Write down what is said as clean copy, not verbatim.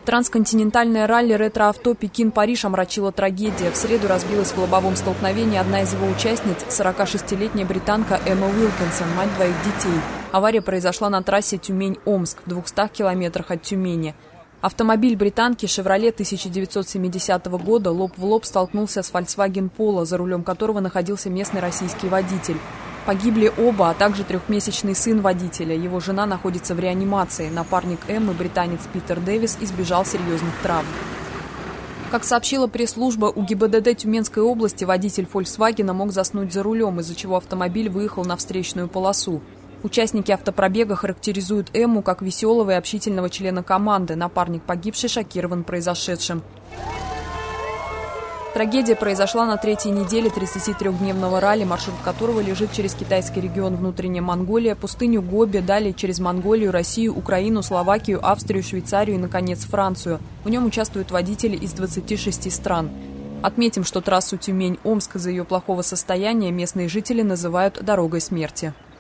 Трансконтинентальное ралли ретро-авто Пекин-Париж омрачила трагедия. В среду разбилась в лобовом столкновении одна из его участниц, 46-летняя британка Эмма Уилкинсон, мать двоих детей. Авария произошла на трассе Тюмень-Омск в 200 километрах от Тюмени. Автомобиль британки «Шевроле» 1970 года лоб в лоб столкнулся с Volkswagen Polo, за рулем которого находился местный российский водитель. Погибли оба, а также трехмесячный сын водителя. Его жена находится в реанимации. Напарник Эммы, британец Питер Дэвис, избежал серьезных травм. Как сообщила пресс-служба, у ГИБДД Тюменской области водитель «Фольксвагена» мог заснуть за рулем, из-за чего автомобиль выехал на встречную полосу. Участники автопробега характеризуют Эмму как веселого и общительного члена команды. Напарник погибшей шокирован произошедшим. Трагедия произошла на третьей неделе 33-дневного ралли, маршрут которого лежит через китайский регион внутренняя Монголия, пустыню Гоби, далее через Монголию, Россию, Украину, Словакию, Австрию, Швейцарию и, наконец, Францию. В нем участвуют водители из 26 стран. Отметим, что трассу Тюмень-Омск из-за ее плохого состояния местные жители называют «дорогой смерти».